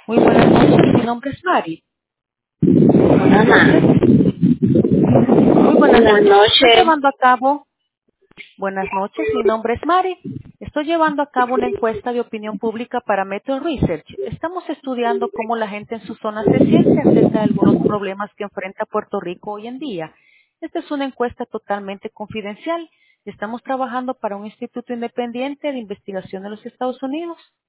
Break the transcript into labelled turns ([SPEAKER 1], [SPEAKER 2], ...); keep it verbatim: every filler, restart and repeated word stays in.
[SPEAKER 1] Muy buenas noches, mi nombre es Mari.
[SPEAKER 2] Ajá.
[SPEAKER 1] Muy buenas
[SPEAKER 2] Buenas
[SPEAKER 1] noches. Estoy
[SPEAKER 2] noches.
[SPEAKER 1] llevando a cabo, buenas noches, mi nombre es Mari. Estoy llevando a cabo una encuesta de opinión pública para Metro Research. Estamos estudiando cómo la gente en su zona se siente acerca de algunos problemas que enfrenta Puerto Rico hoy en día. Esta es una encuesta totalmente confidencial. Estamos trabajando para un instituto independiente de investigación de los Estados Unidos.